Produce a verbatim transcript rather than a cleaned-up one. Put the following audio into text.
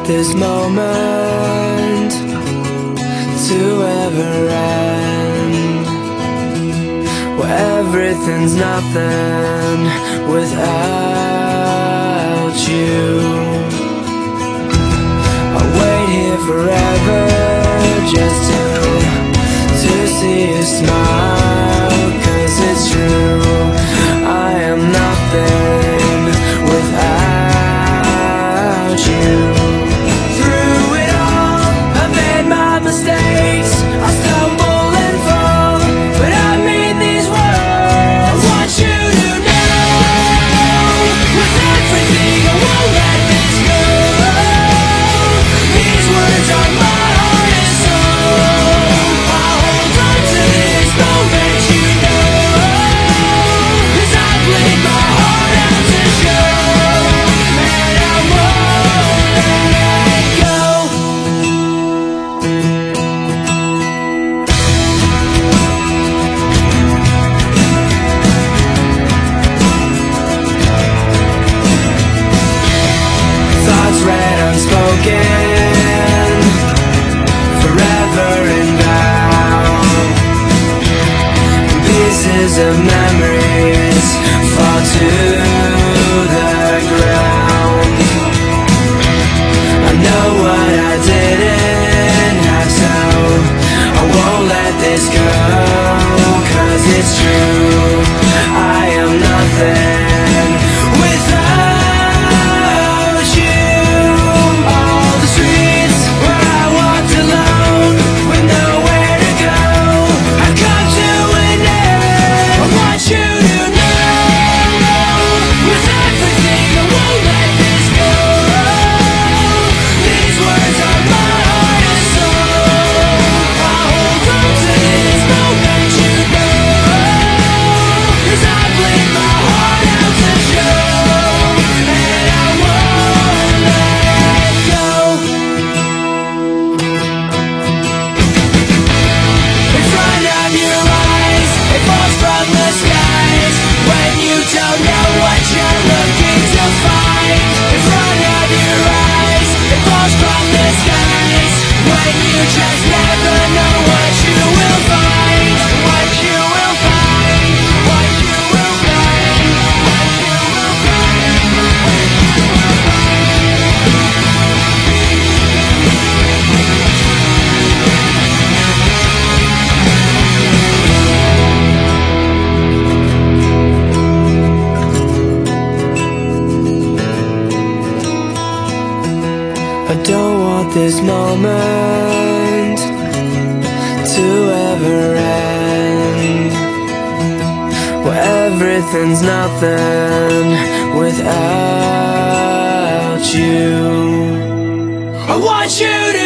want this moment to ever end, where everything's nothing without you. I'll wait here forever just to, to see you smile, 'cause it's true, I am nothing without you. Through it all, I made my mistakes, I stumble and fall, but I mean these words, I want you to know, with everything I won't let this go. These words are my heart and soul, I'll hold on to this moment, you know, 'cause I played my heart out to show, and I won't let go. Thoughts read unspoken, forever inbound. Pieces of memories fall to the ground. I know what I didn't have, so I won't let this go, 'cause it's true, I am nothing without you. All the streets where I walked alone with nowhere to go, I've come to an end. I want you to know, with everything I won't let this go. These words are my heart and soul, I'll hold on to this moment, you know, 'cause I played my heart out to show, and I won't let go. In front of your eyes, it falls from the skies, when you don't know what you're looking to find. In front of your eyes, it falls from the skies, when you just never know what you will find. What you will find, what you will find, what you will find, what you will I don't want this moment to ever end, where everything's nothing without you. I want you to